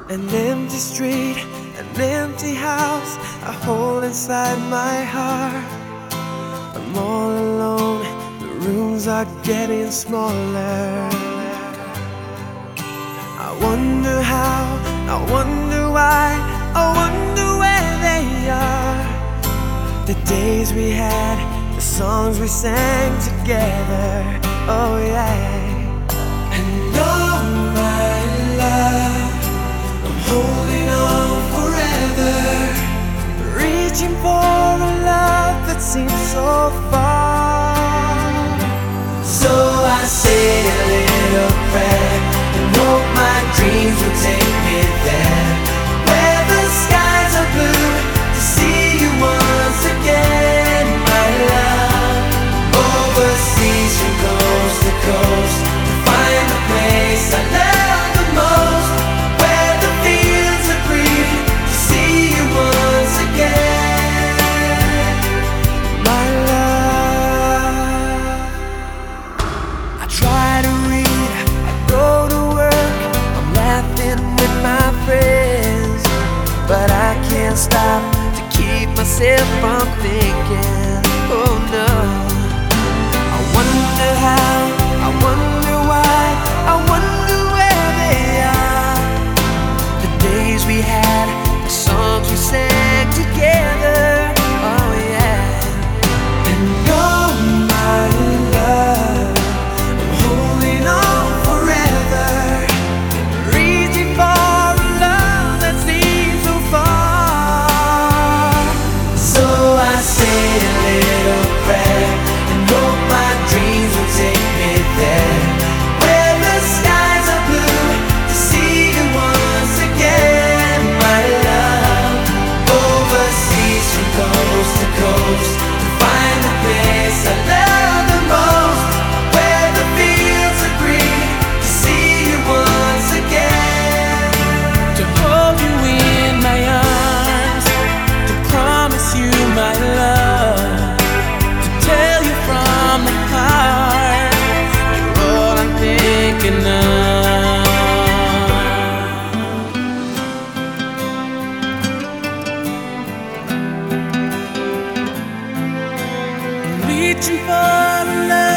An empty street, an empty house, a hole inside my heart. I'm all alone, the rooms are getting smaller. I wonder how, I wonder why, I wonder where they are. The days we had, the songs we sang together, oh yeah. And oh my love, I'm holding on forever, reaching for a love that seems so far. So I say a little prayer and hope my dreams will take me there, where the skies are blue, to see you once again, my love. Overseas from coast to coast, to find the place I love the most, where the fields are green, to see you once again, my love. I try to read, I go to work, I'm laughing with my friends, but I can't stop to keep myself from thinking, oh no. I wonder how, I wonder why, I wonder where they are. The days we had, the songs we sang together, oh yeah. And oh my love, I'm holding on forever, reaching for a love that seems so far. So I say a little prayer and hope my dreams will take me there, where the skies are blue, to see you once again, my love. Overseas from coast to coast, to find the place I love the most, where the fields are green, to see you once again, to hold you in my arms, to promise you my love, to tell you from the heart, you're all I'm thinking of. I'm reaching for love